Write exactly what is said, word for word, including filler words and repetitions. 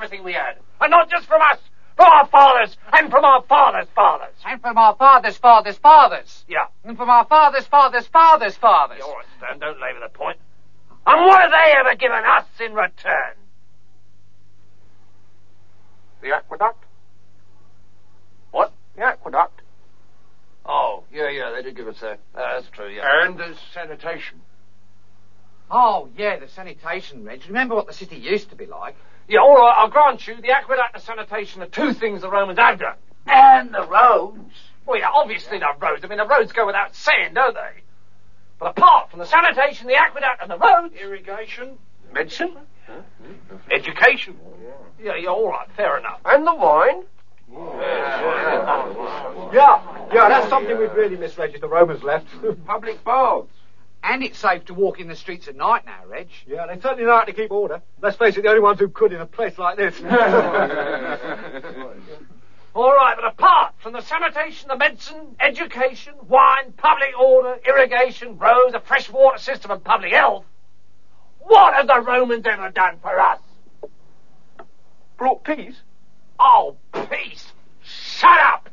everything we had. And not just from us, from our fathers, and from our fathers' fathers. And from our fathers' fathers' fathers. Yeah. And from our fathers' fathers' fathers' fathers. Yeah, all right, Stan, don't labour the point. And what have they ever given us in return? The aqueduct? What? The aqueduct. Oh, yeah, yeah, they did give us that. Uh, that's true, yeah. And the sanitation. Oh, yeah, the sanitation, Reg. Remember what the city used to be like? Yeah, all right, I'll grant you, the aqueduct and sanitation are two things the Romans have done. And the roads. Well, yeah, obviously the roads. I mean, the roads go without saying, don't they? But apart from the sanitation, the aqueduct and the roads... Irrigation. Medicine. Huh? Education. Yeah, yeah, all right, fair enough. And the wine. Yeah, yeah, that's something we'd really miss, Reg, if the Romans left. Public baths. And it's safe to walk in the streets at night now, Reg. Yeah, they certainly know how to keep order. Let's face it, the only ones who could in a place like this. All right, but apart from the sanitation, the medicine, education, wine, public order, irrigation, roads, a fresh water system and public health, what have the Romans ever done for us? Brought peace. Oh, peace! Shut up!